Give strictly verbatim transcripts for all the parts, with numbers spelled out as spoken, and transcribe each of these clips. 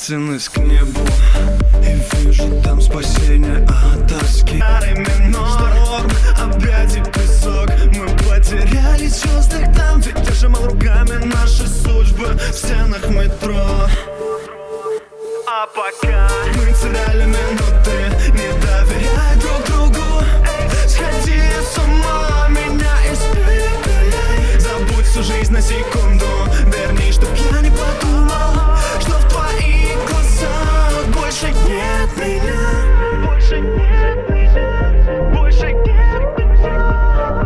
вознесенность к небу, и вижу там спасение от тоски. Старый минор, шторм, объятий песок. Мы потеряли в звездах там, ведь я сжимал руками наши судьбы в стенах метро. А пока мы теряли минуты, не доверяя друг другу. Сходи с ума, меня испепеляй. Забудь всю жизнь на секунду, верни, чтоб я не подумал, что в твоих глазах больше нет меня. Больше нет меня. Больше нет меня.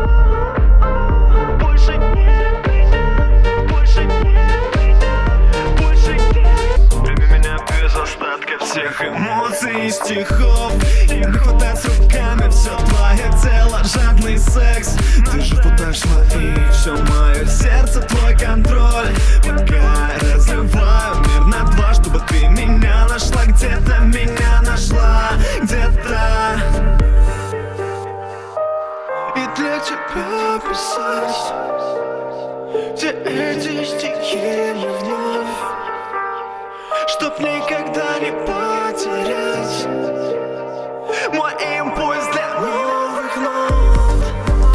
Больше нет меня. Больше нет меня. Больше нет. Прими меня без остатка всех эмоций и стихов. И не хватать руками все твое тело, жадный секс. Ты же путаешь свои, все мое сердце, твой контроль. Пока я разрываю мир на два, чтобы ты меня нашла. Где-то меня нашла, где-то. И для тебя писать все эти стихи вновь, чтоб никогда не потерять мой импульс для новых нот.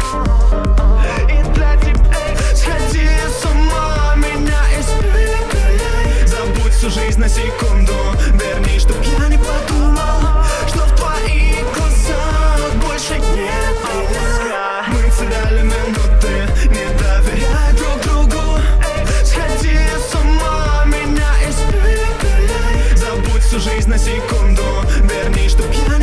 И для тебя сходи с ума, меня испепеляй. Забудь всю жизнь на секунду, верни, чтоб я не подумал, что в твоих глазах больше нет меня. Мы теряли минуты, не доверяя друг другу. Сходи с ума, меня испепеляй. Забудь всю жизнь на секунду, верни, чтоб я